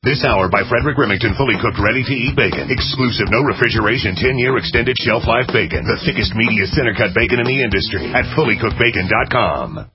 This hour by Frederick Remington, fully cooked, ready-to-eat bacon. Exclusive, no refrigeration, 10-year extended shelf life bacon. The thickest, meatiest center-cut bacon in the industry at fullycookedbacon.com.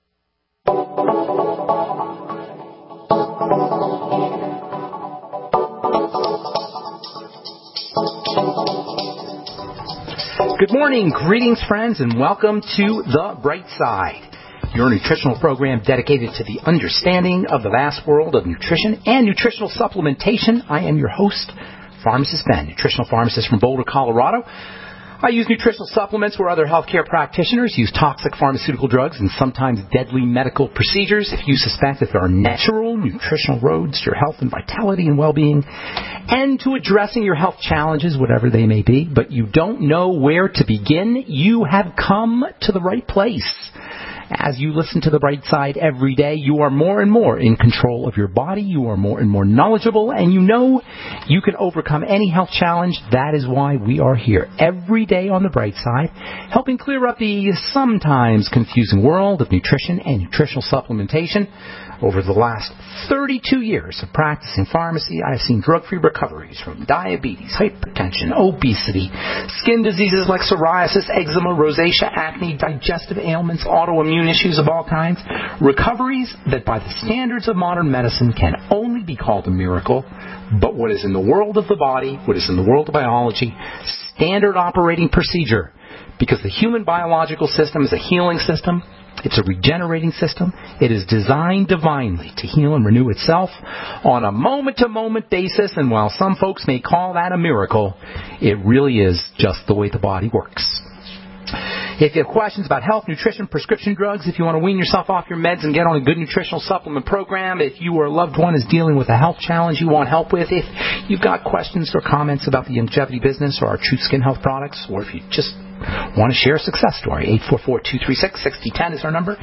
Good morning, greetings, friends, and welcome to The Bright Side, your nutritional program dedicated to the understanding of the vast world of nutrition and nutritional supplementation. I am your host, Pharmacist Ben, nutritional pharmacist from Boulder, Colorado. I use nutritional supplements where other healthcare practitioners use toxic pharmaceutical drugs and sometimes deadly medical procedures. If you suspect that there are natural nutritional roads to your health and vitality and well-being and to addressing your health challenges, whatever they may be, but you don't know where to begin, you have come to the right place. As you listen to The Bright Side every day, you are more and more in control of your body. You are more and more knowledgeable, and you know you can overcome any health challenge. That is why we are here every day on The Bright Side, helping clear up the sometimes confusing world of nutrition and nutritional supplementation. Over the last 32 years of practicing pharmacy, I have seen drug-free recoveries from diabetes, hypertension, obesity, skin diseases like psoriasis, eczema, rosacea, acne, digestive ailments, autoimmune issues of all kinds. Recoveries that by the standards of modern medicine can only be called a miracle. But what is in the world of the body, what is in the world of biology, standard operating procedure. Because the human biological system is a healing system. It's a regenerating system. It is designed divinely to heal and renew itself on a moment-to-moment basis. And while some folks may call that a miracle, it really is just the way the body works. If you have questions about health, nutrition, prescription drugs, if you want to wean yourself off your meds and get on a good nutritional supplement program, if you or a loved one is dealing with a health challenge you want help with, if you've got questions or comments about the longevity business or our True Skin Health products, or if you just want to share a success story, 844-236-6010 is our number.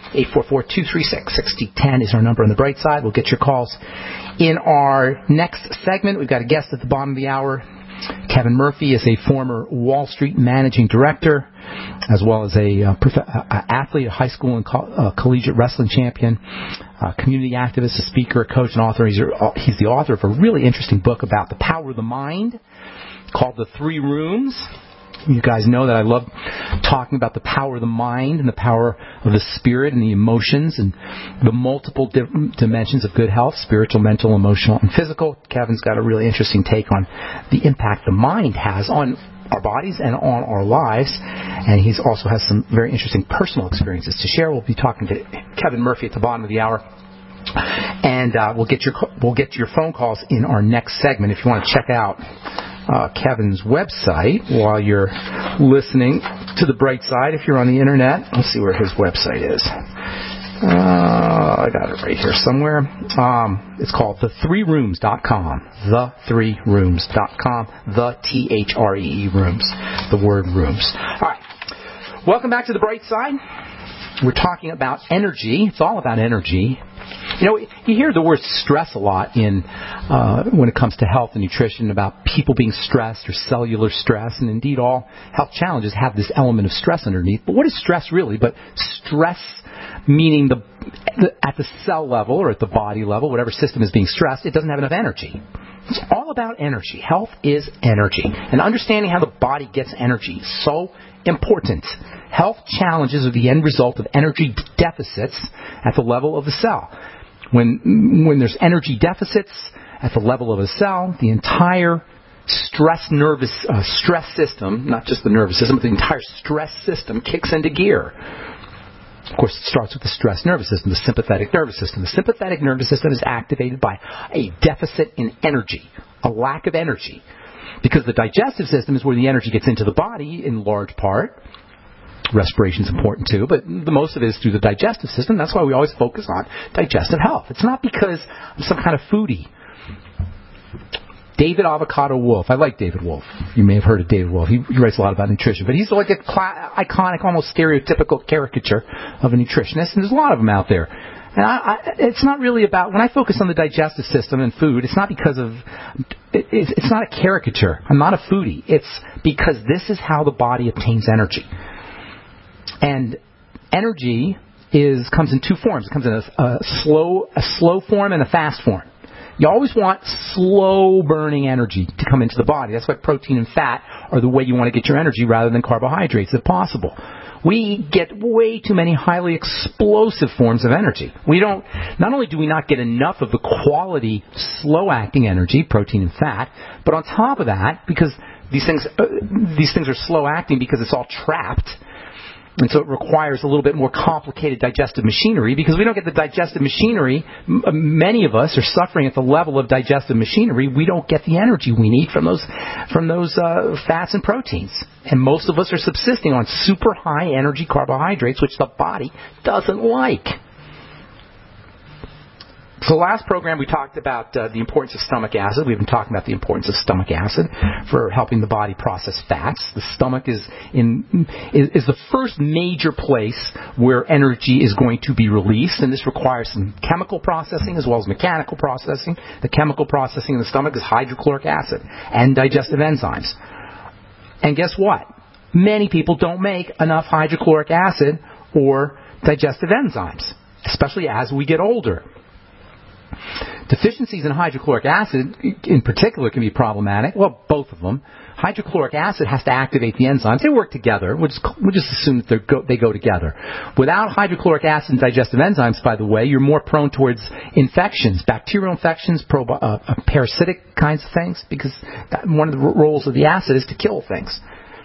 844-236-6010 is our number on the Bright Side. We'll get your calls. In our next segment, we've got a guest at the bottom of the hour. Kevin Murphy is a former Wall Street managing director, as well as a athlete, a high school and collegiate wrestling champion, community activist, a speaker, a coach, and author. He's the author of a really interesting book about the power of the mind called The Three Rooms. You guys know that I love talking about the power of the mind and the power of the spirit and the emotions and the multiple dimensions of good health, spiritual, mental, emotional, and physical. Kevin's got a really interesting take on the impact the mind has on our bodies and on our lives. And he also has some very interesting personal experiences to share. We'll be talking to Kevin Murphy at the bottom of the hour. And we'll get to your phone calls in our next segment. If you want to check out Kevin's website while you're listening to The Bright Side, if you're on the internet, let's see where his website is. I got it right here somewhere. It's called the3rooms.com. The3rooms.com. The THREE rooms. The word rooms. All right. Welcome back to The Bright Side. We're talking about energy. It's all about energy. You know, you hear the word stress a lot in when it comes to health and nutrition, about people being stressed or cellular stress, and indeed all health challenges have this element of stress underneath. But what is stress really? But stress meaning at the cell level or at the body level, whatever system is being stressed, it doesn't have enough energy. It's all about energy. Health is energy. And understanding how the body gets energy is so important. Health challenges are the end result of energy deficits at the level of the cell. When there's energy deficits at the level of a cell, the entire stress system, not just the nervous system, but the entire stress system kicks into gear. Of course, it starts with the stress nervous system, the sympathetic nervous system. The sympathetic nervous system is activated by a deficit in energy, a lack of energy. Because the digestive system is where the energy gets into the body in large part. Respiration is important too, but the most of it is through the digestive system. That's why we always focus on digestive health. It's not because I'm some kind of foodie. David Avocado Wolfe. I like David Wolfe. You may have heard of David Wolfe. He writes a lot about nutrition, but he's like an iconic, almost stereotypical caricature of a nutritionist, and there's a lot of them out there. And it's not really about, when I focus on the digestive system and food, it's not because of, it's not a caricature. I'm not a foodie. It's because this is how the body obtains energy. And energy comes in two forms. It comes in a slow form and a fast form. You always want slow-burning energy to come into the body. That's why protein and fat are the way you want to get your energy rather than carbohydrates, if possible. We get way too many highly explosive forms of energy. Not only do we not get enough of the quality, slow-acting energy, protein and fat, but on top of that, because these things are slow-acting because it's all trapped, and so it requires a little bit more complicated digestive machinery. Because we don't get the digestive machinery, many of us are suffering at the level of digestive machinery. We don't get the energy we need from those fats and proteins. And most of us are subsisting on super high energy carbohydrates, which the body doesn't like. So last program we talked about the importance of stomach acid. We've been talking about the importance of stomach acid for helping the body process fats. The stomach is the first major place where energy is going to be released, and this requires some chemical processing as well as mechanical processing. The chemical processing in the stomach is hydrochloric acid and digestive enzymes. And guess what? Many people don't make enough hydrochloric acid or digestive enzymes, especially as we get older. Deficiencies in hydrochloric acid, in particular, can be problematic. Well, both of them. Hydrochloric acid has to activate the enzymes. They work together. We'll just assume that they go together. Without hydrochloric acid and digestive enzymes, by the way, you're more prone towards infections, bacterial infections, parasitic kinds of things, because one of the roles of the acid is to kill things.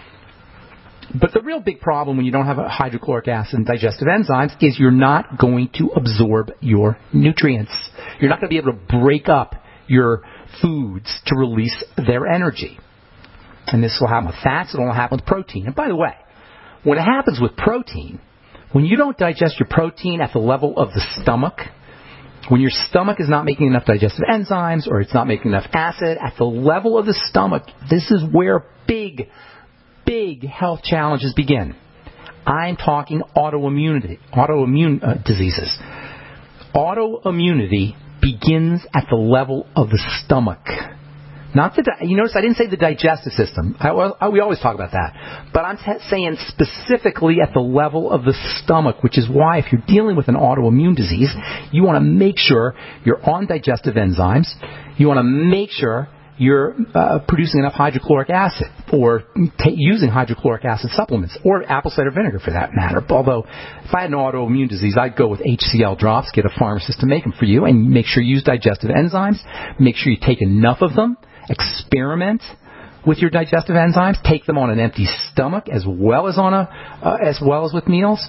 But the real big problem when you don't have a hydrochloric acid and digestive enzymes is you're not going to absorb your nutrients. You're not going to be able to break up your foods to release their energy. And this will happen with fats, it will happen with protein. And by the way, when it happens with protein, when you don't digest your protein at the level of the stomach, when your stomach is not making enough digestive enzymes or it's not making enough acid, at the level of the stomach, this is where big health challenges begin. I'm talking autoimmune diseases. Autoimmunity begins at the level of the stomach. You notice I didn't say the digestive system. We always talk about that. But I'm saying specifically at the level of the stomach, which is why if you're dealing with an autoimmune disease, you want to make sure you're on digestive enzymes. You want to make sure you're producing enough hydrochloric acid or using hydrochloric acid supplements or apple cider vinegar for that matter. Although if I had an autoimmune disease, I'd go with HCl drops, get a pharmacist to make them for you, and make sure you use digestive enzymes. Make sure you take enough of them. Experiment with your digestive enzymes. Take them on an empty stomach as well as with meals.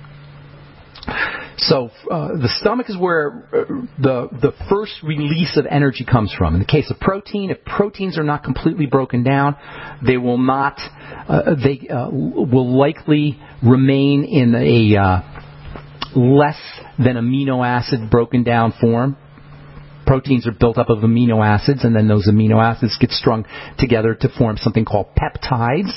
So the stomach is where the first release of energy comes from. In the case of protein, if proteins are not completely broken down, they will not. They will likely remain in a less than amino acid broken down form. Proteins are built up of amino acids, and then those amino acids get strung together to form something called peptides.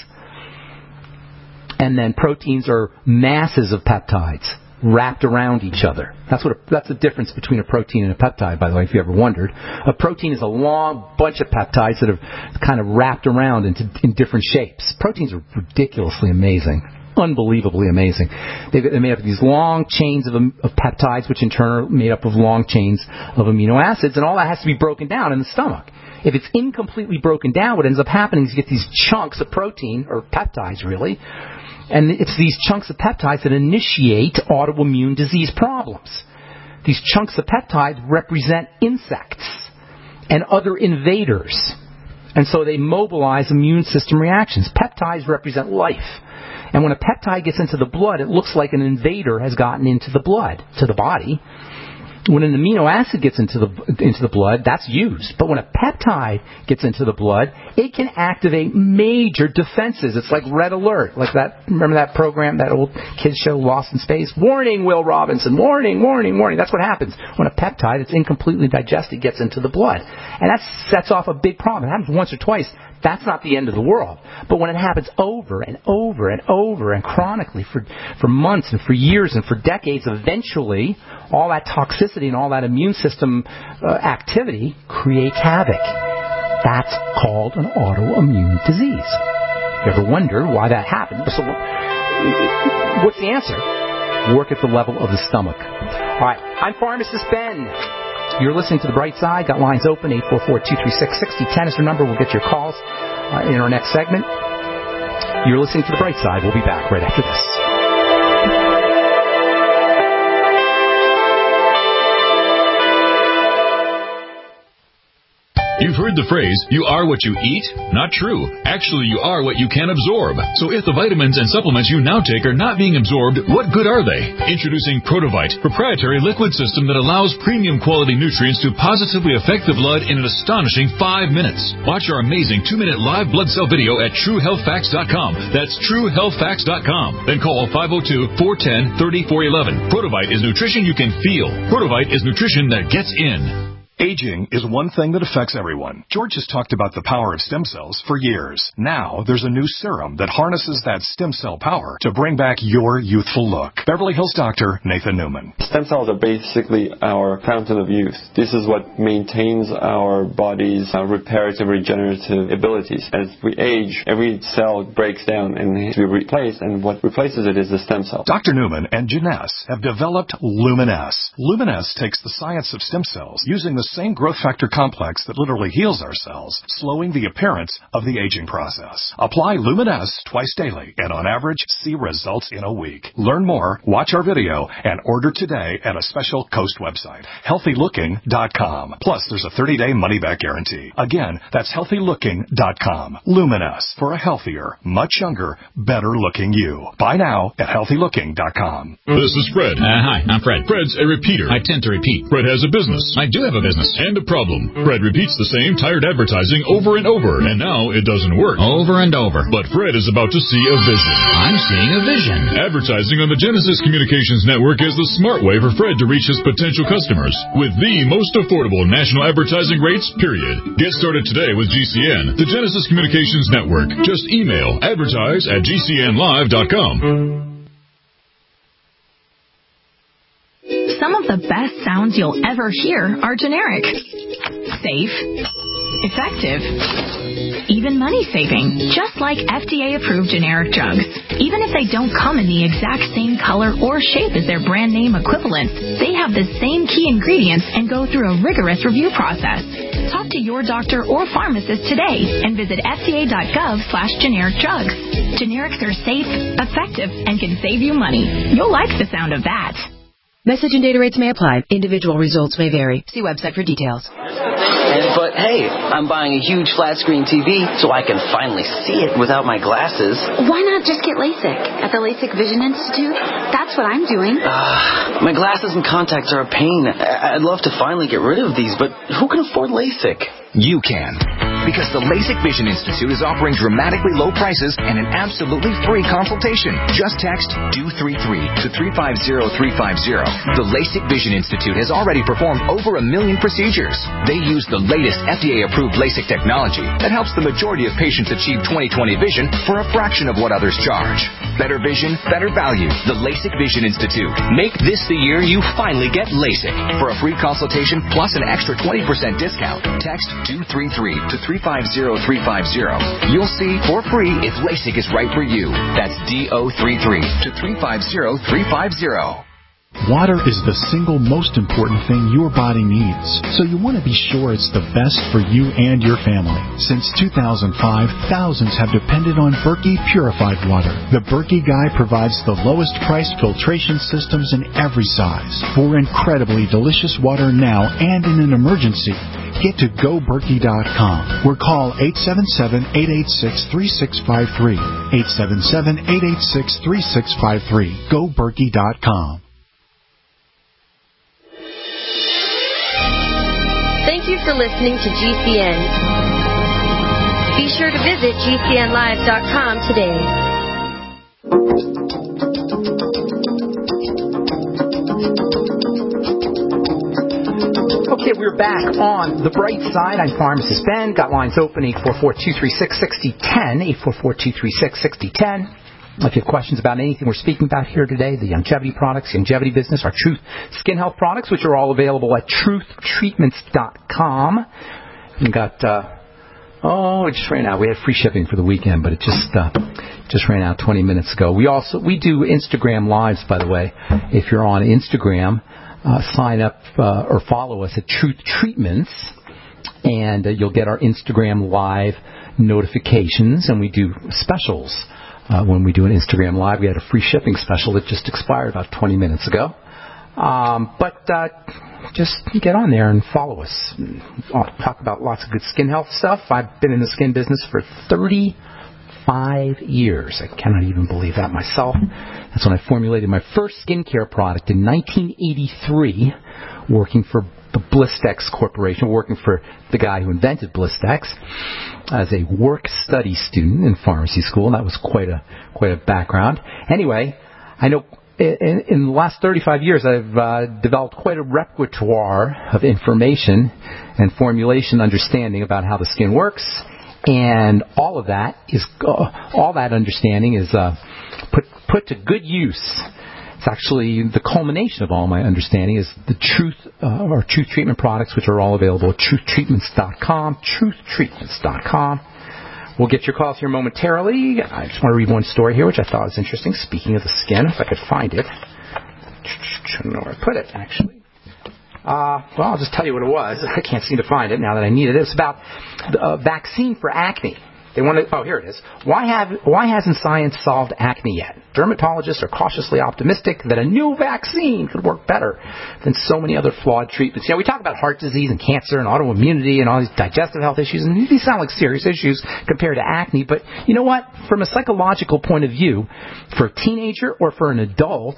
And then proteins are masses of peptides wrapped around each other. That's the difference between a protein and a peptide, by the way, if you ever wondered. A protein is a long bunch of peptides that are kind of wrapped around in different shapes. Proteins are ridiculously amazing. Unbelievably amazing. They're made up of these long chains of peptides, which in turn are made up of long chains of amino acids, and all that has to be broken down in the stomach. If it's incompletely broken down, what ends up happening is you get these chunks of protein, or peptides really, and it's these chunks of peptides that initiate autoimmune disease problems. These chunks of peptides represent insects and other invaders, and so they mobilize immune system reactions. Peptides represent life. And when a peptide gets into the blood, it looks like an invader has gotten into the blood, to the body. When an amino acid gets into the blood, that's used. But when a peptide gets into the blood, it can activate major defenses. It's like red alert, like that. Remember that program, that old kids show, Lost in Space? Warning, Will Robinson! Warning, warning, warning! That's what happens when a peptide that's incompletely digested gets into the blood, and that sets off a big problem. It happens once or twice. That's not the end of the world. But when it happens over and over and over and chronically for months and for years and for decades, eventually all that toxicity and all that immune system activity creates havoc. That's called an autoimmune disease. You ever wonder why that happens? So what's the answer? Work at the level of the stomach. All right, I'm Pharmacist Ben. You're listening to The Bright Side. Got lines open. 844-236-6010 is your number. We'll get your calls in our next segment. You're listening to The Bright Side. We'll be back right after this. You've heard the phrase, you are what you eat? Not true. Actually, you are what you can absorb. So if the vitamins and supplements you now take are not being absorbed, what good are they? Introducing Protovite, proprietary liquid system that allows premium quality nutrients to positively affect the blood in an astonishing 5 minutes. Watch our amazing 2-minute live blood cell video at TrueHealthFacts.com. That's TrueHealthFacts.com. Then call 502-410-3411. Protovite is nutrition you can feel. Protovite is nutrition that gets in. Aging is one thing that affects everyone. George has talked about the power of stem cells for years. Now, there's a new serum that harnesses that stem cell power to bring back your youthful look. Beverly Hills doctor Nathan Newman. Stem cells are basically our fountain of youth. This is what maintains our body's reparative, regenerative abilities. As we age, every cell breaks down and needs to be replaced, and what replaces it is the stem cell. Dr. Newman and Janess have developed Luminess. Luminess takes the science of stem cells using the same growth factor complex that literally heals our cells, slowing the appearance of the aging process. Apply Luminess twice daily and on average see results in a week. Learn more, watch our video, and order today at a special Coast website, healthylooking.com. Plus, there's a 30-day money-back guarantee. Again, that's healthylooking.com. Luminess, for a healthier, much younger, better-looking you. Buy now at healthylooking.com. This is Fred. Hi, I'm Fred. Fred's a repeater. I tend to repeat. Fred has a business. I do have a business. And a problem. Fred repeats the same tired advertising over and over, and now it doesn't work. Over and over. But Fred is about to see a vision. I'm seeing a vision. Advertising on the Genesis Communications Network is the smart way for Fred to reach his potential customers with the most affordable national advertising rates, period. Get started today with GCN, the Genesis Communications Network. Just email advertise@gcnlive.com. Some of the best sounds you'll ever hear are generic. Safe. Effective. Even money-saving. Just like FDA-approved generic drugs. Even if they don't come in the exact same color or shape as their brand name equivalents, they have the same key ingredients and go through a rigorous review process. Talk to your doctor or pharmacist today and visit fda.gov/generic drugs. Generics are safe, effective, and can save you money. You'll like the sound of that. Message and data rates may apply. Individual results may vary. See website for details. But hey, I'm buying a huge flat screen TV so I can finally see it without my glasses. Why not just get LASIK at the LASIK Vision Institute? That's what I'm doing. My glasses and contacts are a pain. I'd love to finally get rid of these, but who can afford LASIK? You can. Because the LASIK Vision Institute is offering dramatically low prices and an absolutely free consultation. Just text DO33 to 350350. The LASIK Vision Institute has already performed over 1 million procedures. They use the latest FDA-approved LASIK technology that helps the majority of patients achieve 20/20 vision for a fraction of what others charge. Better vision, better value. The LASIK Vision Institute. Make this the year you finally get LASIK. For a free consultation plus an extra 20% discount, text DO33 to 350350. You'll see for free if LASIK is right for you. That's DO33 to 350350. Water is the single most important thing your body needs, so you want to be sure it's the best for you and your family. Since 2005, thousands have depended on Berkey purified water. The Berkey Guy provides the lowest priced filtration systems in every size for incredibly delicious water now and in an emergency. Get to GoBerkey.com or call 877-886-3653. 877-886-3653. GoBerkey.com. Thank you for listening to GCN. Be sure to visit GCNlive.com today. Okay, we're back on The Bright Side. I'm Pharmacist Ben. Got lines open, 844-236-6010, 844-236-6010. If you have questions about anything we're speaking about here today, the longevity products, the longevity business, our Truth Skin Health products, which are all available at truthtreatments.com. We got, it just ran out. We had free shipping for the weekend, but it just ran out 20 minutes ago. We do Instagram Lives, by the way. If you're on Instagram, sign up or follow us at Truth Treatments, and you'll get our Instagram Live notifications, and we do specials. When we do an Instagram Live, we had a free shipping special that just expired about 20 minutes ago. But just get on there and follow us. I'll talk about lots of good skin health stuff. I've been in the skin business for 35 years. I cannot even believe that myself. That's when I formulated my first skincare product in 1983, working for the Blistex Corporation, working for the guy who invented Blistex as a work-study student in pharmacy school. That was quite a background. Anyway, I know in the last 35 years I've developed quite a repertoire of information and formulation understanding about how the skin works, and all that understanding is put to good use. It's actually the culmination of all my understanding is the our Truth Treatment products, which are all available at truthtreatments.com, truthtreatments.com. We'll get your calls here momentarily. I just want to read one story here, which I thought was interesting. Speaking of the skin, if I could find it. I don't know where I put it, actually. Well, I'll just tell you what it was. I can't seem to find it now that I need it. It's about a vaccine for acne. Here it is. Why hasn't science solved acne yet? Dermatologists are cautiously optimistic that a new vaccine could work better than so many other flawed treatments. We talk about heart disease and cancer and autoimmunity and all these digestive health issues, and these sound like serious issues compared to acne. But you know what? From a psychological point of view, for a teenager or for an adult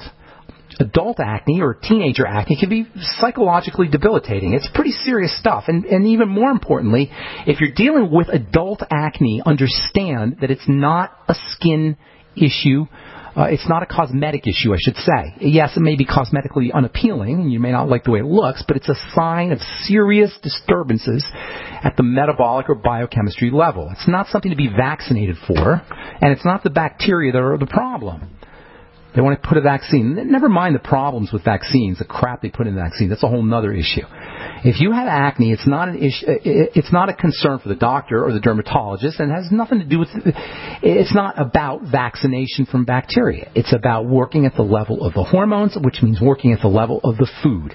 acne or teenager acne can be psychologically debilitating. It's pretty serious stuff. And even more importantly, if you're dealing with adult acne, understand that it's not a skin issue. It's not a cosmetic issue, I should say. Yes, it may be cosmetically unappealing, and you may not like the way it looks, but it's a sign of serious disturbances at the metabolic or biochemistry level. It's not something to be vaccinated for, and it's not the bacteria that are the problem. They want to put a vaccine. Never mind the problems with vaccines, the crap they put in the vaccine. That's a whole other issue. If you have acne, it's not an issue. It's not a concern for the doctor or the dermatologist, and it has nothing to do with. It's not about vaccination from bacteria. It's about working at the level of the hormones, which means working at the level of the food.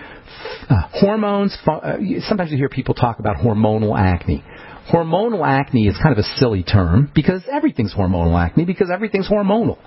Hormones. Sometimes you hear people talk about hormonal acne. Hormonal acne is kind of a silly term because everything's hormonal acne because everything's hormonal.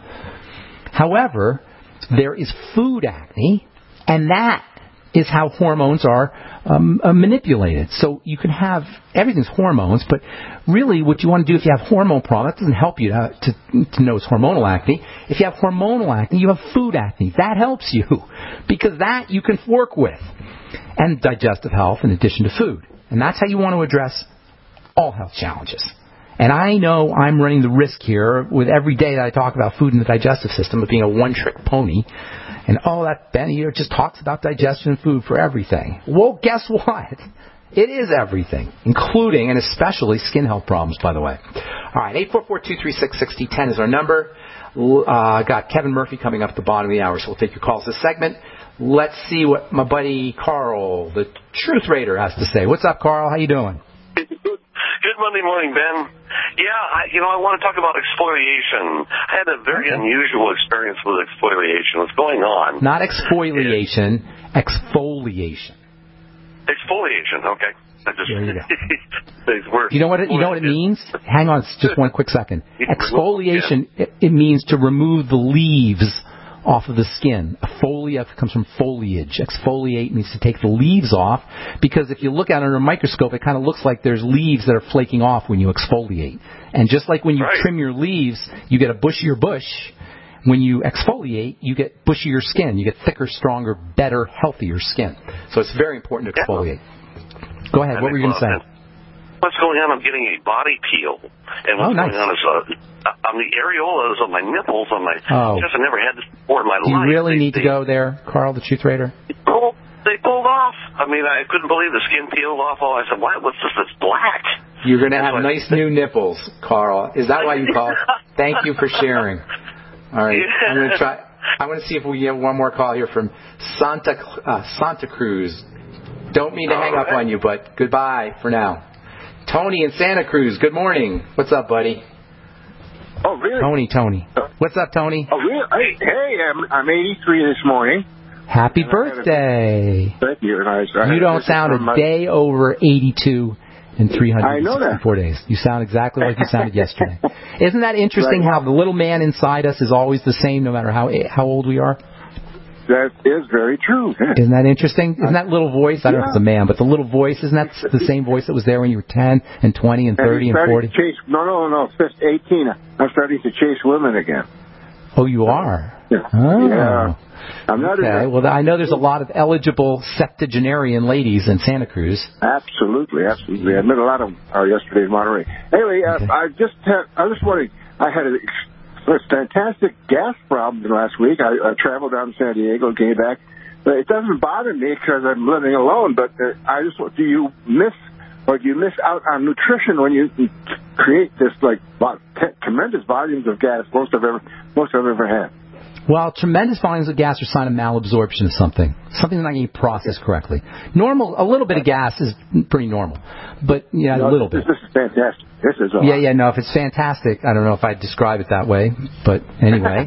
However, there is food acne, and that is how hormones are manipulated. So you can have, everything's hormones, but really what you want to do if you have hormone problems, it doesn't help you to know it's hormonal acne. If you have hormonal acne, you have food acne. That helps you, because that you can work with. And digestive health in addition to food. And that's how you want to address all health challenges. And I know I'm running the risk here with every day that I talk about food and the digestive system of being a one-trick pony. And that Ben here just talks about digestion and food for everything. Well, guess what? It is everything, including and especially skin health problems, by the way. All right, 844-236-6010 is our number. Got Kevin Murphy coming up at the bottom of the hour, so we'll take your calls this segment. Let's see what my buddy Carl, the Truth Raider, has to say. What's up, Carl? How you doing? Good Monday morning, Ben. Yeah, I want to talk about exfoliation. I had a very unusual experience with exfoliation. What's going on? Not exfoliation, exfoliation. Exfoliation, okay. There you go. You know what it means? Hang on just one quick second. Exfoliation, it means to remove the leaves off of the skin. Folia comes from foliage. Exfoliate means to take the leaves off, because if you look at it under a microscope, it kind of looks like there's leaves that are flaking off when you exfoliate. And just like when you trim your leaves, you get a bushier bush. When you exfoliate, you get bushier skin. You get thicker, stronger, better, healthier skin. So it's very important to exfoliate. Go ahead. What were you going to say? What's going on? I'm getting a body peel. And what's going on is on the areolas of my nipples, on my chest. I never had this before in my life. Do you really need to go there, Carl, the Truth Raider? They pulled off. I mean, I couldn't believe the skin peeled off. I said, what's this? It's black. You're going to have nice new nipples, Carl. Is that why you called? Thank you for sharing. All right. I'm going to try. I'm going to see if we get one more call here from Santa Cruz. Don't mean to hang up on you, but goodbye for now. Tony in Santa Cruz, good morning. What's up, buddy? Oh, really? Tony. What's up, Tony? Oh, really? Hey, I'm 83 this morning. Happy birthday. Thank you. You don't sound a day over 82 in 364 days. You sound exactly like you sounded yesterday. Isn't that interesting how the little man inside us is always the same no matter how old we are? That is very true. Yeah. Isn't that interesting? Isn't that little voice, I don't know if it's a man, but the little voice, isn't that the same voice that was there when you were 10 and 20 and 30 and 40? No, 18. I'm starting to chase women again. Oh, you are? Yeah. Oh. Yeah. I'm not okay. Well, I know there's a lot of eligible septuagenarian ladies in Santa Cruz. Absolutely. I met a lot of them yesterday in Monterey. Anyway, I was just wondering, I had a fantastic gas problem last week. I traveled down to San Diego and came back. But it doesn't bother me because I'm living alone, but do you miss out on nutrition when you create this tremendous volumes of gas most I've ever had? Well, tremendous volumes of gas are a sign of malabsorption of something that's not getting processed correctly. A little bit of gas is pretty normal, but a little bit. This is fantastic. This is no, if it's fantastic, I don't know if I'd describe it that way, but anyway.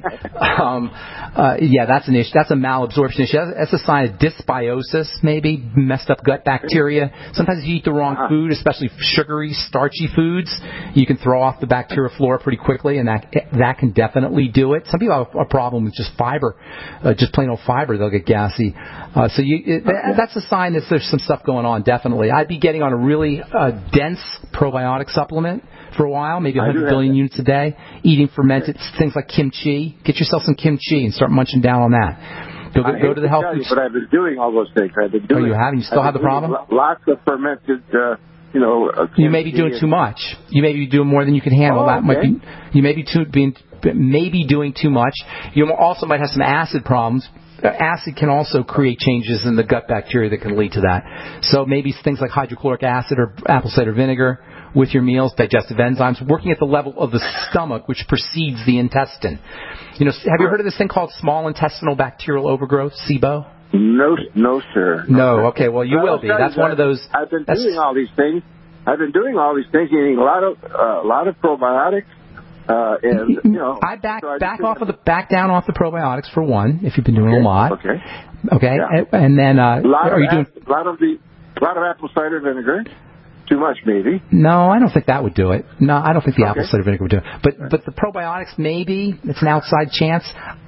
That's an issue. That's a malabsorption issue. That's a sign of dysbiosis, maybe, messed up gut bacteria. Sometimes if you eat the wrong food, especially sugary, starchy foods, you can throw off the bacterial flora pretty quickly, and that can definitely do it. Some people have a problem with just fiber, just plain old fiber, they'll get gassy. That's a sign that there's some stuff going on, definitely. I'd be getting on a really dense probiotic supplement for a while, maybe 100 billion units a day, eating fermented things like kimchi. Get yourself some kimchi and start munching down on that. Go to the health food. But I've been doing all those things. You have? You still have the problem? Lots of fermented, you may be doing too much. You may be doing more than you can handle. That might be. You may be doing too much. You also might have some acid problems. Acid can also create changes in the gut bacteria that can lead to that. So maybe things like hydrochloric acid or apple cider vinegar with your meals, digestive enzymes, working at the level of the stomach, which precedes the intestine. Have you heard of this thing called small intestinal bacterial overgrowth, SIBO? No, sir. No, okay, well, you will be. That's one of those. I've been doing all these things. Eating a lot of probiotics. I back down off the probiotics for one, if you've been doing a lot. Okay. Yeah. And then a lot of apple cider vinegar. Too much, maybe. No, I don't think that would do it. No, I don't think the apple cider vinegar would do it. But the probiotics, maybe it's an outside chance.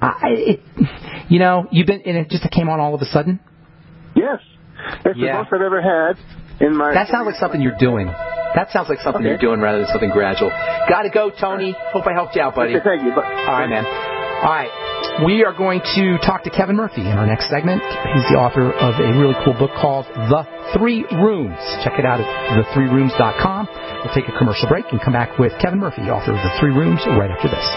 You've been and it just came on all of a sudden. Yes, it's the most I've ever had in my. That sounds like something you're doing. That sounds like something you're doing rather than something gradual. Gotta go, Tony. Hope I helped you out, buddy. Thank you. All right, man. All right. We are going to talk to Kevin Murphy in our next segment. He's the author of a really cool book called The 3 Rooms. Check it out at the3rooms.com. We'll take a commercial break and come back with Kevin Murphy, author of The 3 Rooms, right after this.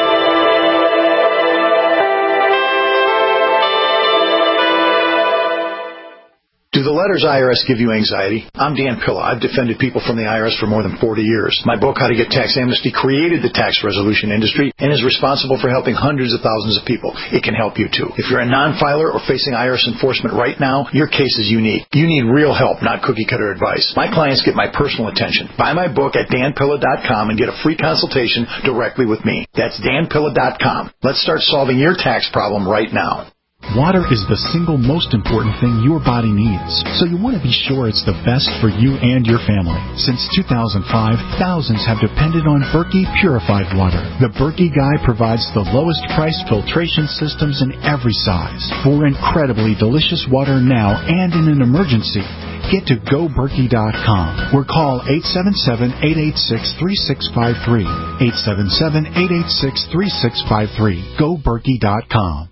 Do the letters IRS give you anxiety? I'm Dan Pilla. I've defended people from the IRS for more than 40 years. My book, How to Get Tax Amnesty, created the tax resolution industry and is responsible for helping hundreds of thousands of people. It can help you, too. If you're a non-filer or facing IRS enforcement right now, your case is unique. You need real help, not cookie-cutter advice. My clients get my personal attention. Buy my book at danpilla.com and get a free consultation directly with me. That's danpilla.com. Let's start solving your tax problem right now. Water is the single most important thing your body needs, so you want to be sure it's the best for you and your family. Since 2005, thousands have depended on Berkey purified water. The Berkey Guy provides the lowest price filtration systems in every size for incredibly delicious water now and in an emergency. Get to GoBerkey.com or call 877-886-3653. 877-886-3653. GoBerkey.com.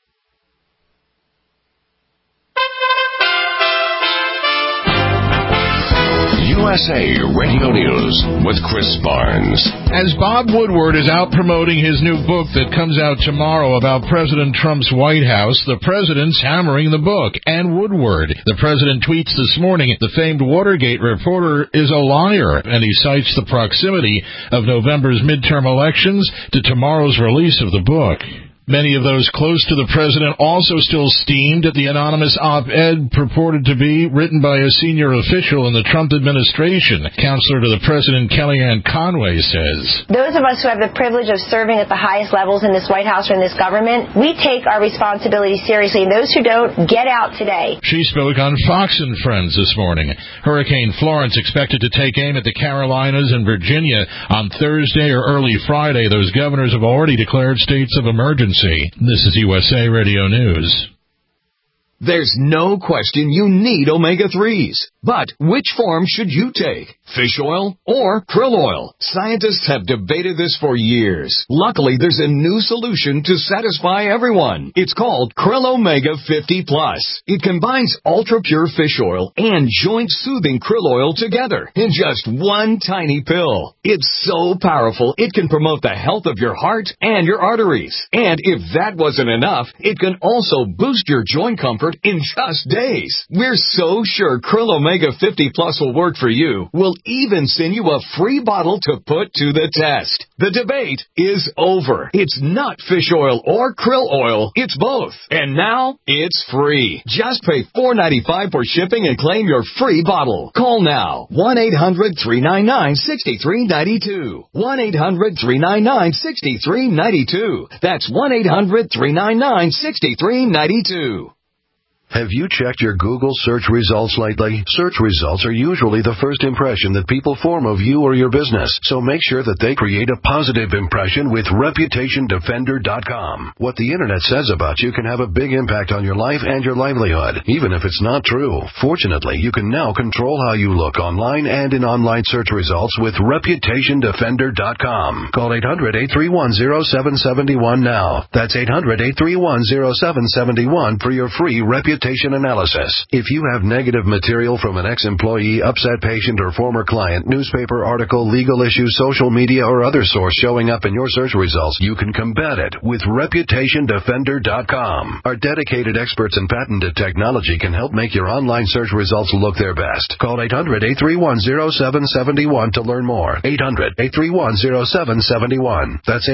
USA Radio News with Chris Barnes. As Bob Woodward is out promoting his new book that comes out tomorrow about President Trump's White House, the president's hammering the book and Woodward. The president tweets this morning, the famed Watergate reporter is a liar, and he cites the proximity of November's midterm elections to tomorrow's release of the book. Many of those close to the president also still steamed at the anonymous op-ed purported to be written by a senior official in the Trump administration. Counselor to the president, Kellyanne Conway, says, those of us who have the privilege of serving at the highest levels in this White House or in this government, we take our responsibility seriously. And those who don't, get out today. She spoke on Fox and Friends this morning. Hurricane Florence expected to take aim at the Carolinas and Virginia on Thursday or early Friday. Those governors have already declared states of emergency. This is USA Radio News. There's no question you need omega-3s. But which form should you take? Fish oil or krill oil? Scientists have debated this for years. Luckily, there's a new solution to satisfy everyone. It's called Krill Omega 50 Plus. It combines ultra-pure fish oil and joint-soothing krill oil together in just one tiny pill. It's so powerful, it can promote the health of your heart and your arteries. And if that wasn't enough, it can also boost your joint comfort in just days. We're so sure Krill Omega 50 Plus will work for you. We'll even send you a free bottle to put to the test. The debate is over. It's not fish oil or krill oil. It's both. And now it's free. Just pay $4.95 for shipping and claim your free bottle. Call now. 1-800-399-6392. 1-800-399-6392. That's 1-800-399-6392. Have you checked your Google search results lately? Search results are usually the first impression that people form of you or your business, so make sure that they create a positive impression with ReputationDefender.com. What the Internet says about you can have a big impact on your life and your livelihood, even if it's not true. Fortunately, you can now control how you look online and in online search results with ReputationDefender.com. Call 800-831-0771 now. That's 800-831-0771 for your free reputation analysis. If you have negative material from an ex-employee, upset patient, or former client, newspaper article, legal issue, social media, or other source showing up in your search results, you can combat it with ReputationDefender.com. Our dedicated experts in patented technology can help make your online search results look their best. Call 800-831-0771 to learn more. 800-831-0771. That's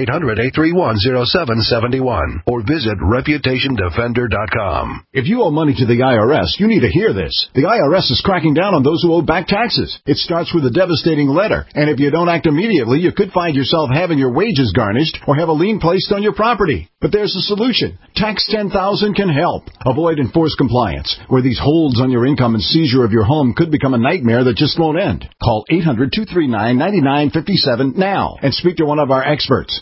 800-831-0771. Or visit ReputationDefender.com. If you owe money to the IRS, you need to hear this. The IRS is cracking down on those who owe back taxes. It starts with a devastating letter, and if you don't act immediately, you could find yourself having your wages garnished or have a lien placed on your property. But there's a solution. Tax 10,000 can help. Avoid enforced compliance, where these holds on your income and seizure of your home could become a nightmare that just won't end. Call 800-239-9957 now and speak to one of our experts.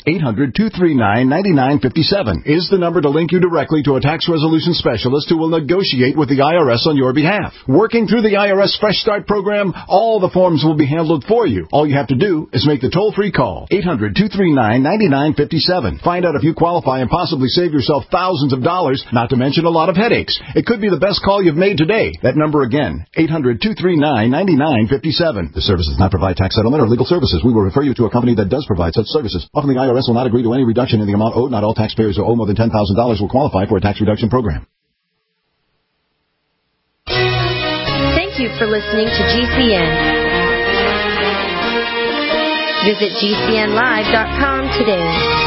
800-239-9957 is the number to link you directly to a tax resolution specialist who will negotiate with the IRS on your behalf. Working through the IRS Fresh Start program, all the forms will be handled for you. All you have to do is make the toll-free call. 800-239-9957. Find out if you qualify and possibly save yourself thousands of dollars, not to mention a lot of headaches. It could be the best call you've made today. That number again, 800-239-9957. The service does not provide tax settlement or legal services. We will refer you to a company that does provide such services. Often the IRS will not agree to any reduction in the amount owed. Not all taxpayers who owe more than $10,000 will qualify for a tax reduction program. Thank you for listening to GCN. Visit GCNlive.com today.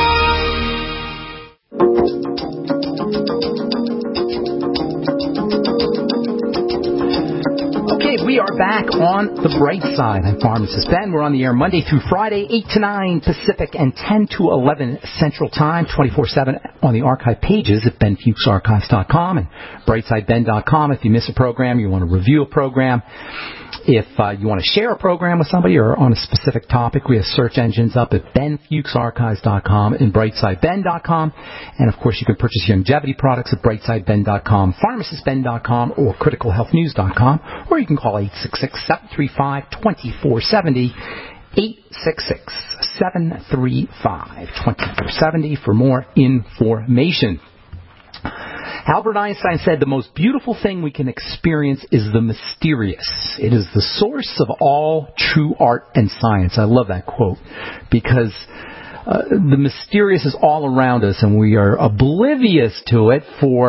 Okay, we are back on the bright side. I'm Pharmacist Ben. We're on the air Monday through Friday, 8 to 9 Pacific and 10 to 11 Central Time, 24/7 on the archive pages at benfuchsarchives.com and brightsideben.com. If you miss a program, you want to review a program, if you want to share a program with somebody or on a specific topic, we have search engines up at benfuchsarchives.com and brightsideben.com. And, of course, you can purchase longevity products at brightsideben.com, pharmacistben.com, or criticalhealthnews.com, or you can call 866-735-2470, 866-735-2470 for more information. Albert Einstein said the most beautiful thing we can experience is the mysterious. It is the source of all true art and science. I love that quote because the mysterious is all around us and we are oblivious to it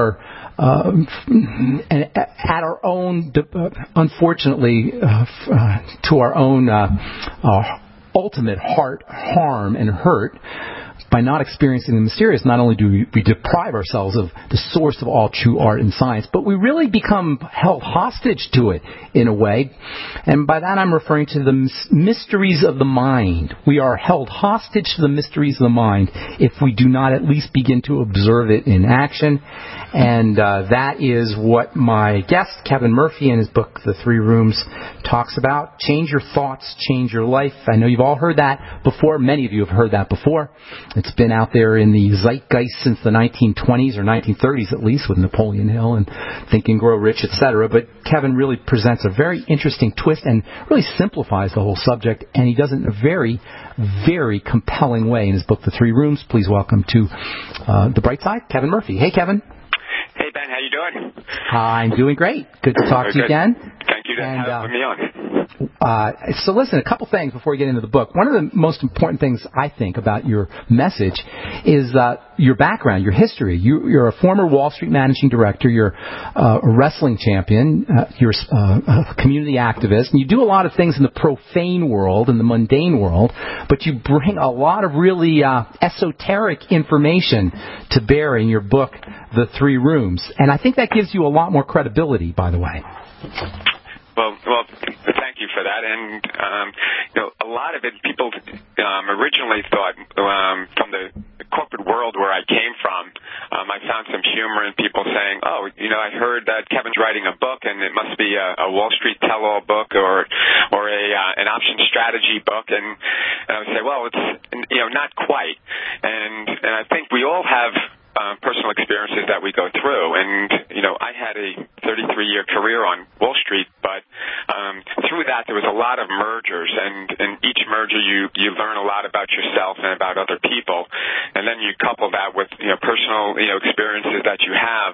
and at our own, unfortunately, to our own ultimate harm and hurt. by not experiencing the mysterious, not only do we deprive ourselves of the source of all true art and science, but we really become held hostage to it in a way. And by that I'm referring to the mysteries of the mind. We are held hostage to the mysteries of the mind if we do not at least begin to observe it in action. And that is what my guest, Kevin Murphy, in his book, The Three Rooms, talks about. Change your thoughts, change your life. I know you've all heard that before. Many of you have heard that before. It's been out there in the zeitgeist since the 1920s or 1930s at least, with Napoleon Hill and Think and Grow Rich, etc. But Kevin really presents a very interesting twist and really simplifies the whole subject, and he does it in a very, very compelling way in his book, The Three Rooms. Please welcome to The Bright Side, Kevin Murphy. Hey, Kevin. Hey, Ben. How you doing? I'm doing great. Good to talk to you again. Thank you for having me on. So listen, a couple things before we get into the book. One of the most important things, I think, about your message is your background, your history. You're a former Wall Street managing director. You're a wrestling champion. You're a community activist. And you do a lot of things in the profane world, in the mundane world, but you bring a lot of really esoteric information to bear in your book, The Three Rooms. And I think that gives you a lot more credibility, by the way. Well, thank you for that. And a lot of it, people originally thought from the corporate world where I came from. I found some humor in people saying, "Oh, I heard that Kevin's writing a book, and it must be a Wall Street tell-all book or an option strategy book." And I would say, "Well, it's not quite." And I think we all have personal experiences that we go through. And, I had a 33-year career on Wall Street, but through that there was a lot of mergers, and in each merger you learn a lot about yourself and about other people, and then you couple that with personal experiences that you have.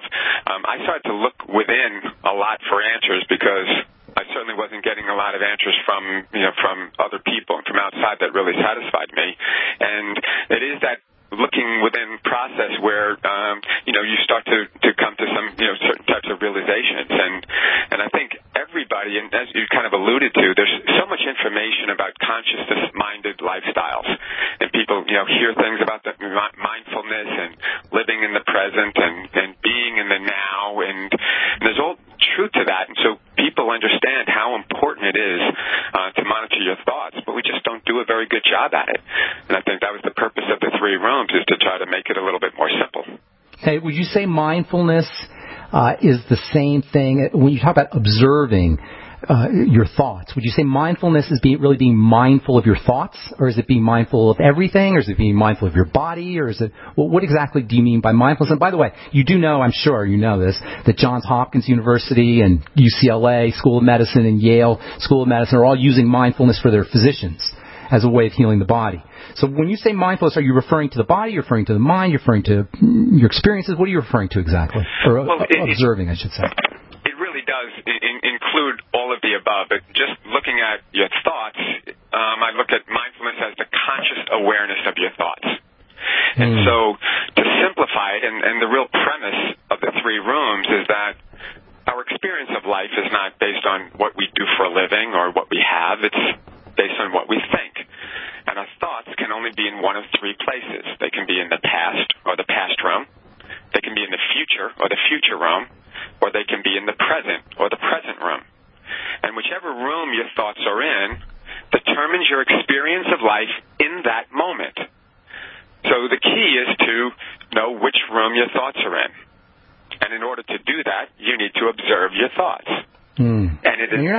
I started to look within a lot for answers, because I certainly wasn't getting a lot of answers from other people and from outside that really satisfied me. And it is that looking within process where you start to come to some certain types of realizations, and I think everybody, and as you kind of alluded to, there's so much information about consciousness-minded lifestyles, and people hear things about the mindfulness and living in the present and being in the now, and there's all truth to that, and so people understand how important it is to monitor your thoughts, but we just don't do a very good job at it. And I think that was the purpose of The Three Rooms, is to try to make it a little bit more simple. Hey, would you say mindfulness is the same thing when you talk about observing your thoughts? Would you say mindfulness is really being mindful of your thoughts, or is it being mindful of everything, or is it being mindful of your body, or is it what exactly do you mean by mindfulness? And by the way, you do know, I'm sure you know this, that Johns Hopkins University and UCLA School of Medicine and Yale School of Medicine are all using mindfulness for their physicians as a way of healing the body. So when you say mindfulness, are you referring to the body, you're referring to the mind, you're referring to your experiences? What are you referring to exactly? Or observing, I should say. It really does include all of the above. But just looking at your thoughts, I look at mindfulness as the conscious awareness of your thoughts. And so to simplify it, and the real premise of The Three Rooms is that our experience of life is not based on what we do for a living or what we have. It's based on what we think. And our thoughts can only be in one of three places. They can be in the past, or the past room. They can be in the future, or the future room. Or they can be in the present, or the present room. And whichever room your thoughts are in determines your experience of life in that moment. So the key is to know which room your thoughts are in. And in order to do that, you need to observe your thoughts. And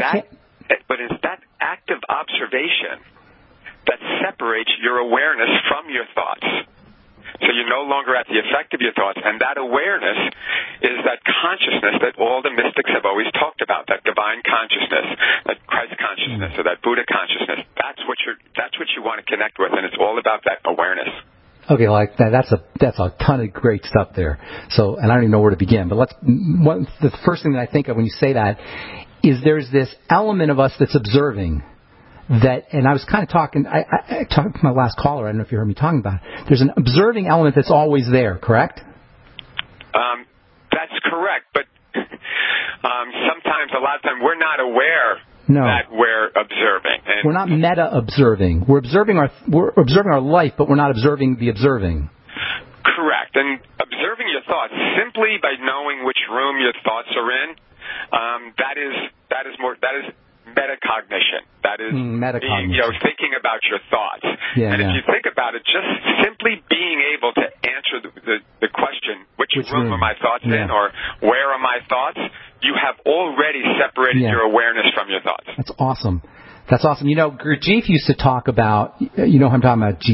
it's that active observation that separates your awareness from your thoughts. So you're no longer at the effect of your thoughts, and that awareness is that consciousness that all the mystics have always talked about, that divine consciousness, that Christ consciousness, or that Buddha consciousness. That's what you want to connect with, and it's all about that awareness. Okay, like that's a ton of great stuff there. So, and I don't even know where to begin, but the first thing that I think of when you say that is there's this element of us that's observing. And I was kind of talking, I talked to my last caller, I don't know if you heard me talking about it. There's an observing element that's always there, correct? That's correct, but sometimes, a lot of times, we're not aware that we're observing. And we're not meta-observing. We're observing our life, but we're not observing the observing. Correct. And observing your thoughts simply by knowing which room your thoughts are in, that is metacognition. That is thinking about your thoughts. Yeah, if you think about it, just simply being able to answer the question, which room are my thoughts in, or where are my thoughts, you have already separated your awareness from your thoughts. That's awesome. That's awesome. Gurdjieff used to talk about, who I'm talking about,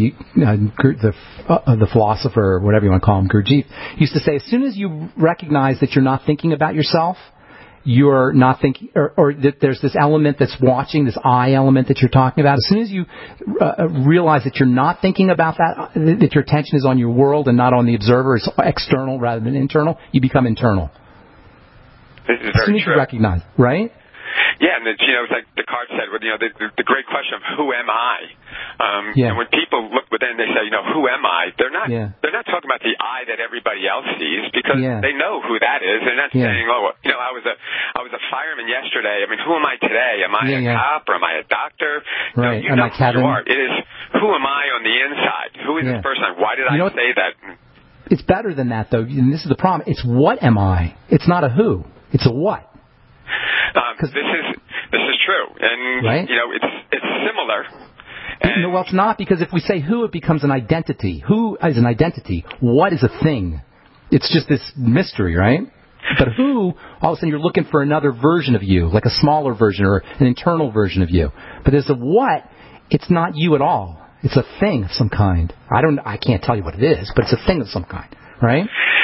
the philosopher, or whatever you want to call him, Gurdjieff, used to say, as soon as you recognize that you're not thinking about yourself, you're not thinking, or that there's this element that's watching, this I element that you're talking about, as soon as you realize that you're not thinking about that your attention is on your world and not on the observer, it's external rather than internal, you become internal. This is as soon as you recognize, right? Yeah, and it's like Descartes said, the great question of who am I? And when people look within, they say, who am I? They're not talking about the I that everybody else sees, because they know who that is. They're not saying, I was a fireman yesterday. I mean, who am I today? Am I a cop or am I a doctor? Right. You know who you are. It is, who am I on the inside? Who is this person? Why did I say that? It's better than that, though, and this is the problem. It's what am I? It's not a who. It's a what. This is true, and it's similar. No, well, it's not, because if we say who, it becomes an identity. Who is an identity? What is a thing? It's just this mystery, right? But who, all of a sudden, you're looking for another version of you, like a smaller version or an internal version of you. But there's a what. It's not you at all. It's a thing of some kind. I can't tell you what it is, but it's a thing of some kind, right?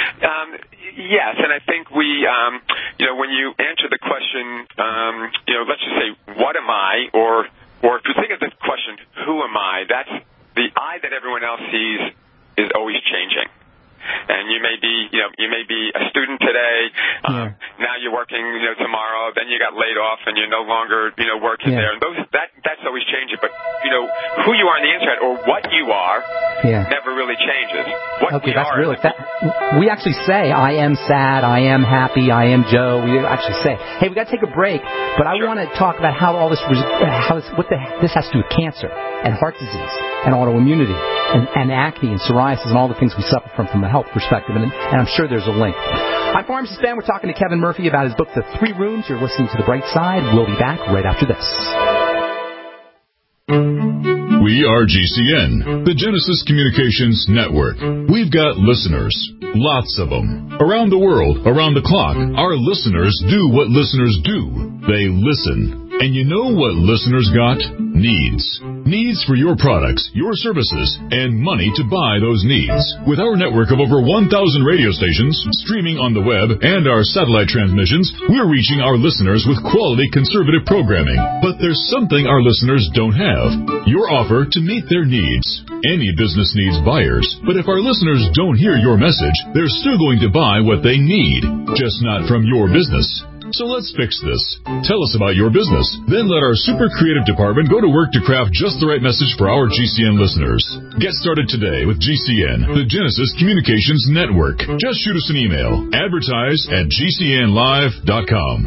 Yes, and I think we, when you answer the question, let's just say, what am I, or if you think of the question, who am I, that's the I that everyone else sees is always changing. And you may be a student today, now you're working, tomorrow, then you got laid off and you're no longer, working there. And that's always changing. But, who you are on the inside or what you are never really changes. We actually say, I am sad, I am happy, I am Joe. We actually say, hey, we got to take a break, but I want to talk about how all this, this has to do with cancer and heart disease and autoimmunity and acne and psoriasis and all the things we suffer from a health perspective, and I'm sure there's a link. I'm Pharmacist Ben. We're talking to Kevin Murphy about his book, The 3 Rooms. You're listening to The Bright Side. We'll be back right after this. We are GCN, the Genesis Communications Network. We've got listeners, lots of them, around the world, around the clock. Our listeners do what listeners do. They listen. And you know what listeners got? Needs. Needs for your products, your services, and money to buy those needs. With our network of over 1,000 radio stations, streaming on the web, and our satellite transmissions, we're reaching our listeners with quality conservative programming. But there's something our listeners don't have. Your offer to meet their needs. Any business needs buyers. But if our listeners don't hear your message, they're still going to buy what they need, just not from your business. So let's fix this. Tell us about your business. Then let our super creative department go to work to craft just the right message for our GCN listeners. Get started today with GCN, the Genesis Communications Network. Just shoot us an email. Advertise@GCNlive.com.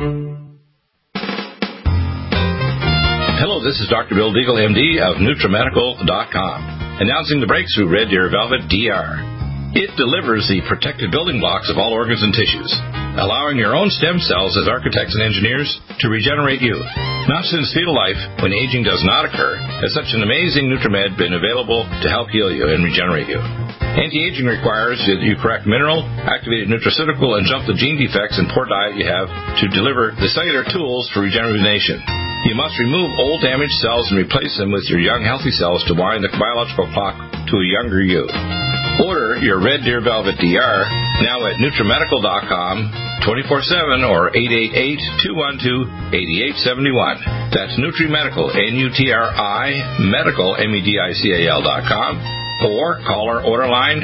Hello, this is Dr. Bill Deagle, MD of NutriMedical.com, announcing the breakthrough Red Deer Velvet DR. It delivers the protected building blocks of all organs and tissues, allowing your own stem cells as architects and engineers to regenerate you. Not since fetal life, when aging does not occur, has such an amazing NutriMed been available to help heal you and regenerate you. Anti-aging requires that you correct mineral, activated nutraceutical, and jump the gene defects and poor diet you have to deliver the cellular tools for regeneration. You must remove old damaged cells and replace them with your young healthy cells to wind the biological clock to a younger you. Order your Red Deer Velvet DR now at NutriMedical.com 24/7 or 888-212-8871. That's NutriMedical, N-U-T-R-I, Medical, MEDICAL.com, or call our order line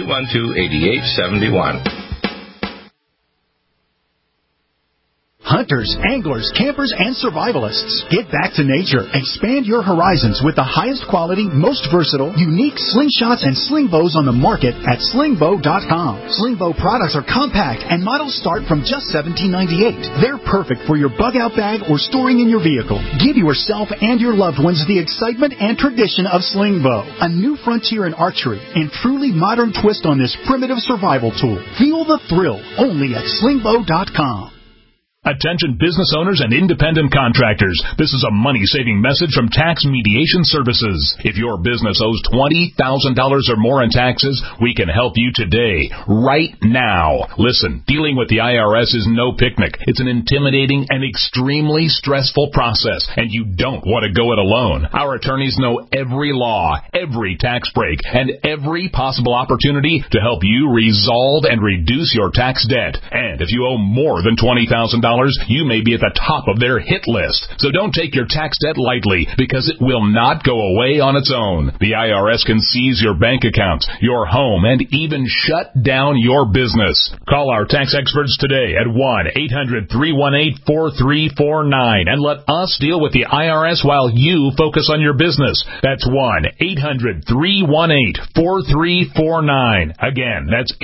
888-212-8871. Hunt hikers, anglers, campers, and survivalists. Get back to nature. Expand your horizons with the highest quality, most versatile, unique slingshots and sling bows on the market at slingbow.com. Slingbow products are compact and models start from just $17.98. They're perfect for your bug-out bag or storing in your vehicle. Give yourself and your loved ones the excitement and tradition of Slingbow, a new frontier in archery and truly modern twist on this primitive survival tool. Feel the thrill only at slingbow.com. Attention business owners and independent contractors. This is a money-saving message from Tax Mediation Services. If your business owes $20,000 or more in taxes, we can help you today, right now. Listen, dealing with the IRS is no picnic. It's an intimidating and extremely stressful process, and you don't want to go it alone. Our attorneys know every law, every tax break, and every possible opportunity to help you resolve and reduce your tax debt. And if you owe more than $20,000, you may be at the top of their hit list. So don't take your tax debt lightly, because it will not go away on its own. The IRS can seize your bank accounts, your home, and even shut down your business. Call our tax experts today at 1-800-318-4349 and let us deal with the IRS while you focus on your business. That's 1-800-318-4349. Again, that's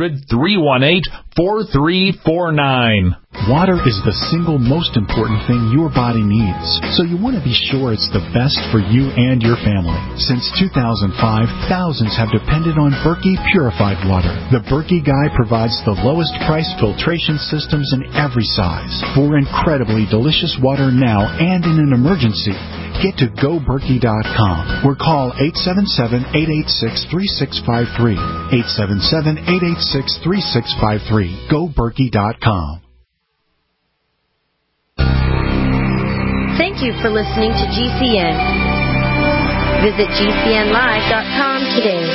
800-318-4349. Water is the single most important thing your body needs, so you want to be sure it's the best for you and your family. Since 2005, thousands have depended on Berkey purified water. The Berkey Guy provides the lowest price filtration systems in every size for incredibly delicious water now and in an emergency. Get to GoBerkey.com or call 877-886-3653. 877-886-3653. GoBerkey.com. Thank you for listening to GCN. Visit GCNlive.com today.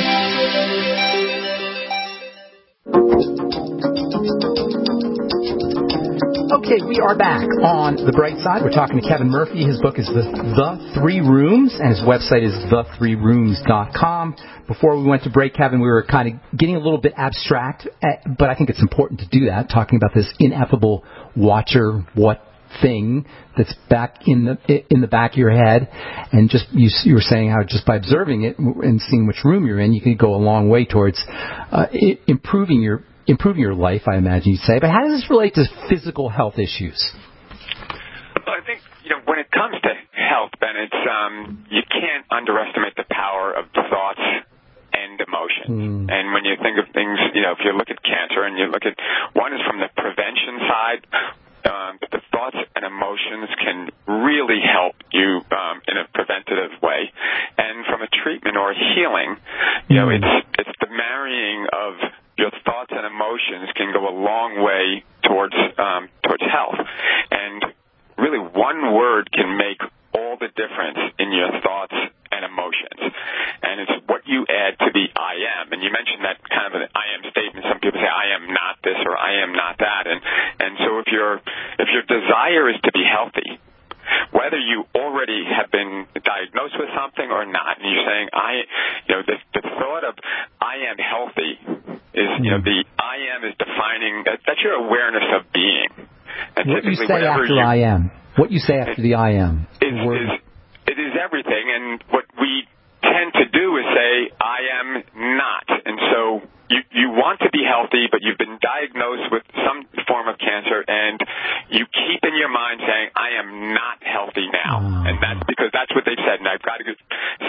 Okay, we are back on The Bright Side. We're talking to Kevin Murphy. His book is The Three Rooms, and his website is the3rooms.com. Before we went to break, Kevin, we were kind of getting a little bit abstract, but I think it's important to do that, talking about this ineffable watcher, what thing that's back in the back of your head, and just you were saying how just by observing it and seeing which room you're in, you can go a long way towards improving your life, I imagine you'd say. But how does this relate to physical health issues? Well, I think when it comes to health, Ben, it's you can't underestimate the power of thoughts and emotion. And when you think of things, if you look at cancer and you look at one is from the prevention side. The thoughts and emotions can really help you in a preventative way, and from a treatment or healing, it's the marrying of your thoughts and emotions can go a long way towards health. And really, one word can make all the difference in your thoughts and emotions, and it's what you add to the I am. And you mentioned that kind of an I am statement. Some people say I am not this or I am not that, and so if your desire is to be healthy, whether you already have been diagnosed with something or not, and you're saying the thought of I am healthy is the I am is defining that's your awareness of being. And what you say after I am. What you say after the I am. It is everything, and what we tend to do is say, I am not. And so you want to be healthy, but you've been diagnosed with some form of cancer, and you keep in your mind saying, I am not healthy now. And that's because that's what they've said, and I've got to get,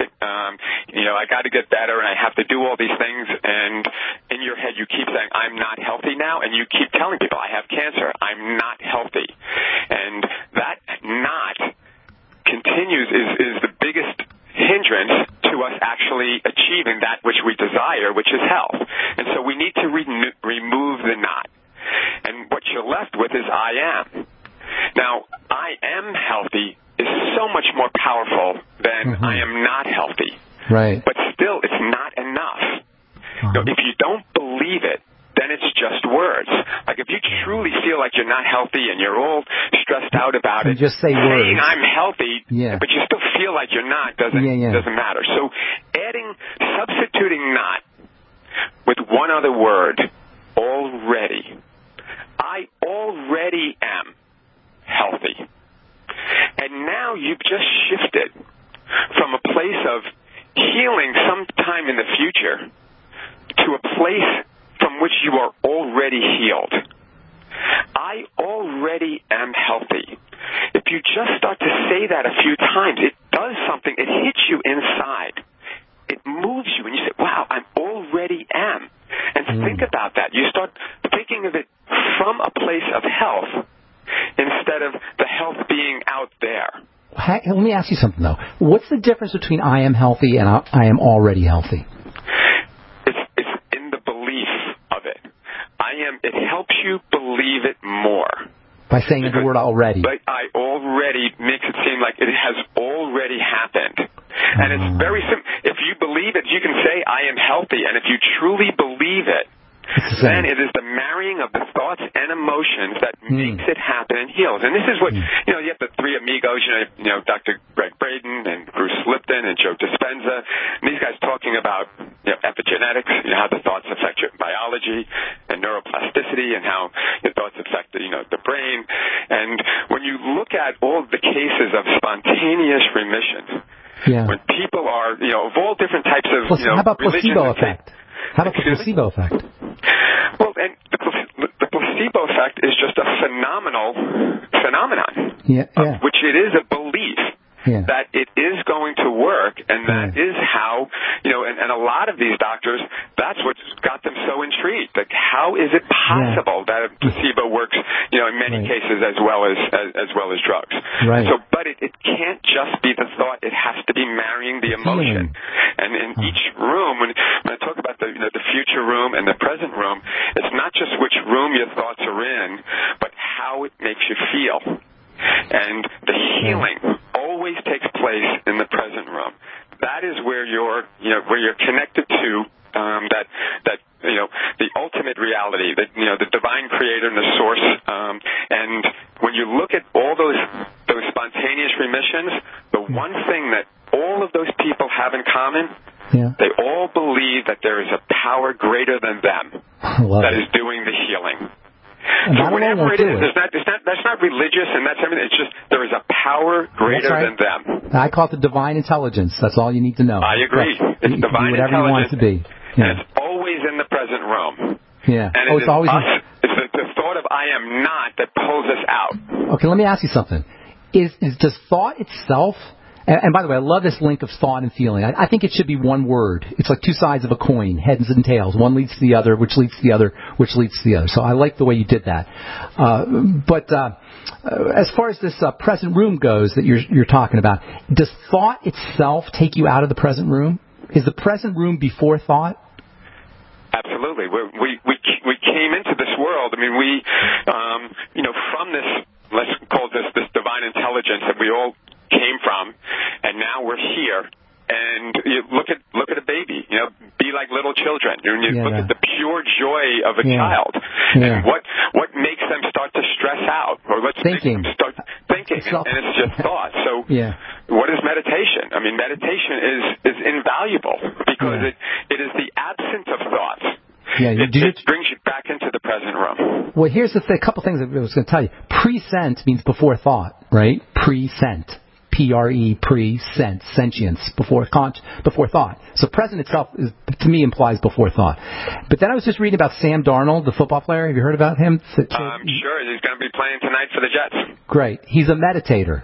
I got to get better, and I have to do all these things, and in your head you keep saying, I'm not healthy now, and you keep telling people, I have cancer, I'm not healthy. And that not continues is the biggest hindrance to us actually achieving that which we desire, which is health. And so we need to remove the not. And what you're left with is I am. Now, I am healthy is so much more powerful than I am not healthy. Right. But still, it's not enough. If you don't believe it, then it's just words. Like if you truly feel like you're not healthy and you're all stressed out about it, just say saying words. I'm healthy, but you still feel like you're not doesn't matter. So substituting not with one other word, already. I already am. healthy. And now you've just shifted from a place of healing sometime in the future to a place from which you are already healed. I already am healthy. If you just start to say that a few times, it does something. It hits you inside. It moves you, and you say, wow, I already am. And think about that. You start thinking of it from a place of health instead of the health being out there. Let me ask you something, though. What's the difference between I am healthy and I am already healthy? It's in the belief of it. It helps you believe it more. By saying the word already. But I already makes it seem like it has already happened. And it's very simple. If you believe it, you can say, I am healthy. And if you truly believe it, then it is the marrying of the thoughts and emotions that makes it happen and heals. And this is what, you have the three amigos, Dr. Greg Braden and Bruce Lipton and Joe Dispenza. And these guys talking about epigenetics, how the thoughts affect your biology and neuroplasticity and how your thoughts affect the brain. And when you look at all the cases of spontaneous remission, when people are, of all different types of, how about placebo effect? How about the placebo effect? Well, and the placebo effect is just a phenomenon, which it is a belief that it is going to work, and that is how, and a lot of these doctors, that's what's got them so intrigued. Like, how is it possible that a placebo works, in many cases as well as drugs? Right. So, but it can't just be the thought; it has to be marrying the emotion. And in each room, when I talk about the future room and the present room, it's not just which room your thoughts are in, but how it makes you feel. And the healing always takes place in the present room. That is where you're connected to the ultimate reality, the divine creator and the source. And when you look at all those spontaneous remissions, the one thing that all of those people have in common, they all believe that there is a power greater than them that is doing the healing. So whatever it is, that's not religious, and that's everything. It's just there is a power greater than them. I call it the divine intelligence. That's all you need to know. I agree. It's divine whatever intelligence. You want it to be. And it's always in the present realm. Yeah. And it's always. It's the thought of I am not that pulls us out. Okay, let me ask you something. Does thought itself? And by the way, I love this link of thought and feeling. I think it should be one word. It's like two sides of a coin, heads and tails. One leads to the other, which leads to the other, which leads to the other. So I like the way you did that. But as far as this present room goes that you're talking about, does thought itself take you out of the present room? Is the present room before thought? Absolutely. We came into this world. I mean, we from this, let's call this divine intelligence that we all came from, and now we're here. And you look at a baby, be like little children. You look at the pure joy of a child, and what makes them start to stress out, or make them start thinking, and it's just thought. So, what is meditation? I mean, meditation is invaluable because it is the absence of thoughts. It brings you back into the present room. Well, here's the couple things I was going to tell you. Present means before thought, right? Present. Pre-sent, sentience, before thought. So present itself, to me, implies before thought. But then I was just reading about Sam Darnold, the football player. Have you heard about him? Sure. He's going to be playing tonight for the Jets. Great. He's a meditator.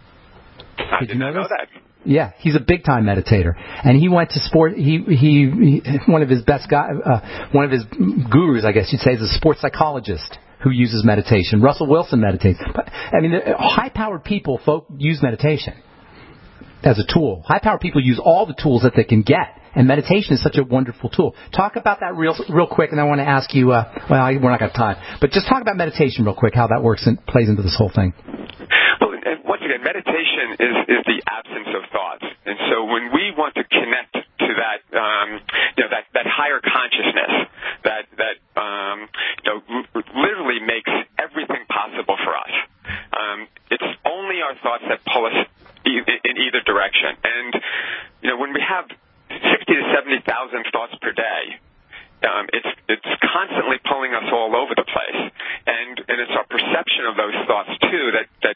I did not know that. Yeah, he's a big time meditator, and he went to sport. He one of his best one of his gurus, I guess you'd say, is a sports psychologist who uses meditation. Russell Wilson meditates. But, I mean, high-powered people use meditation as a tool. High-powered people use all the tools that they can get, and meditation is such a wonderful tool. Talk about that real quick, and I want to ask you, we're not going to have time, but just talk about meditation real quick, how that works and plays into this whole thing. Well, once again, meditation is the absence of thoughts. And so when we want to connect to that, that higher consciousness, that literally makes everything possible for us. It's only our thoughts that pull us in either direction. And, when we have 60 to 70,000 thoughts per day, it's constantly pulling us all over the place. And it's our perception of those thoughts, too, that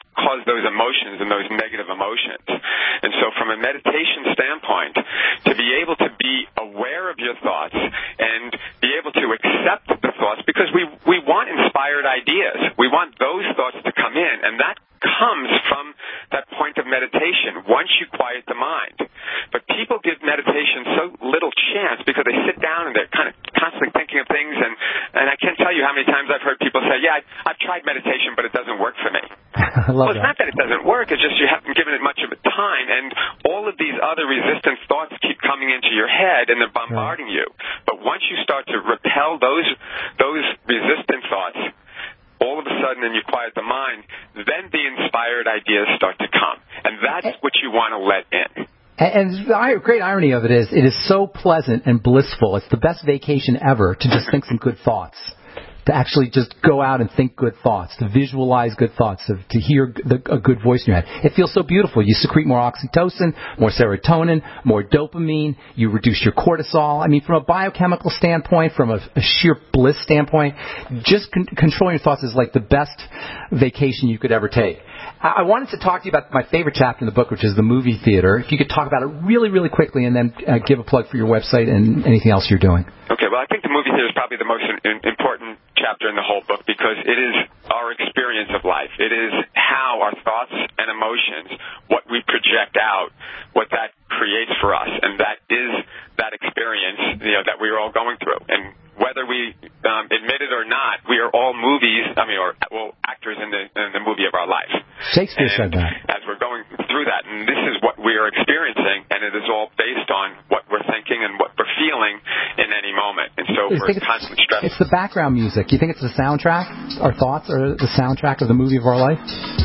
from a meditation standpoint, to be able to be aware of your thoughts and be able to accept the thoughts, because we want inspired ideas. We want those thoughts to come in, and that comes from that point of meditation once you quiet the mind. But people give meditation so little chance because they sit down and they're kind of constantly thinking of things, and I can't tell you how many times I've heard people say, yeah, I've tried meditation, but it doesn't work for me. Well, it's not that it doesn't work, it's just you haven't given it much of a time, and all of these other resistant thoughts keep coming into your head and they're bombarding you. But once you start to repel those resistant thoughts, all of a sudden, and you quiet the mind, then the inspired ideas start to come. And that's what you want to let in. And the great irony of it is so pleasant and blissful. It's the best vacation ever to just think some good thoughts. To actually just go out and think good thoughts, to visualize good thoughts, to hear a good voice in your head. It feels so beautiful. You secrete more oxytocin, more serotonin, more dopamine. You reduce your cortisol. I mean, from a biochemical standpoint, from a sheer bliss standpoint, just controlling your thoughts is like the best vacation you could ever take. I wanted to talk to you about my favorite chapter in the book, which is the movie theater. If you could talk about it really, really quickly and then give a plug for your website and anything else you're doing. Okay, well, I think the movie theater is probably the most important chapter in the whole book because it is our experience of life. It is how our thoughts and emotions, what we project out, what that creates for us, and that is that experience, that we are all going through. And whether we admit it or not, we are all actors in the movie of our life. Shakespeare said that. As we're going through that, and this is what we are experiencing, and it is all based on what we're thinking and what we're feeling in any moment. And so we're constantly stressed. It's the background music. You think it's the soundtrack? Our thoughts are the soundtrack of the movie of our life?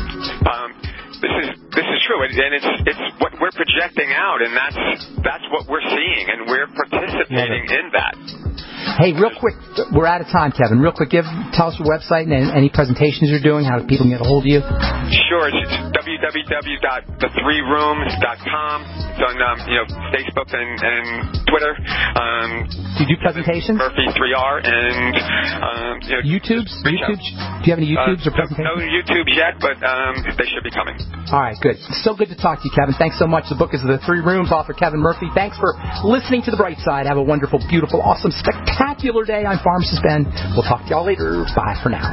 This is true, and it's what we're projecting out, and that's what we're seeing, and we're participating in that. Hey, real quick, we're out of time, Kevin. Real quick, tell us your website and any presentations you're doing, how people can get a hold of you. Sure, it's www.the3rooms.com. It's on Facebook and Twitter. Do you do presentations? Murphy 3R and YouTubes? Do you have any YouTubes or presentations? No YouTubes yet, but they should be coming. All right, good. So good to talk to you, Kevin. Thanks so much. The book is The 3 Rooms, author Kevin Murphy. Thanks for listening to The Bright Side. Have a wonderful, beautiful, awesome, spectacular day. I'm Pharmacist Ben. We'll talk to y'all later. Bye for now.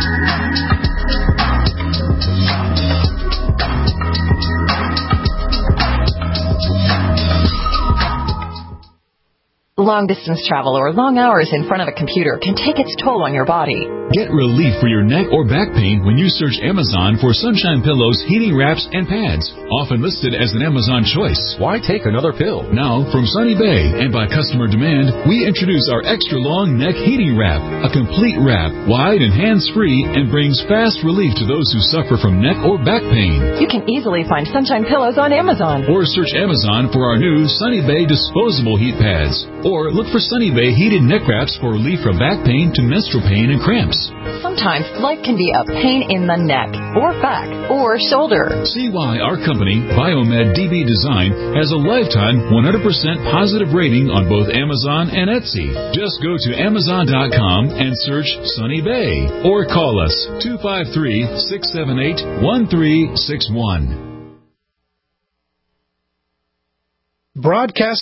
Long-distance travel or long hours in front of a computer can take its toll on your body. Get relief for your neck or back pain when you search Amazon for Sunshine Pillows, heating wraps, and pads. Often listed as an Amazon choice. Why take another pill? Now, from Sunny Bay and by customer demand, we introduce our extra-long neck heating wrap. A complete wrap, wide and hands-free, and brings fast relief to those who suffer from neck or back pain. You can easily find Sunshine Pillows on Amazon. Or search Amazon for our new Sunny Bay disposable heat pads. Or look for Sunny Bay heated neck wraps for relief from back pain to menstrual pain and cramps. Sometimes life can be a pain in the neck, or back, or shoulder. See why our company, Biomed DB Design, has a lifetime 100% positive rating on both Amazon and Etsy. Just go to Amazon.com and search Sunny Bay. Or call us 253-678-1361. Broadcast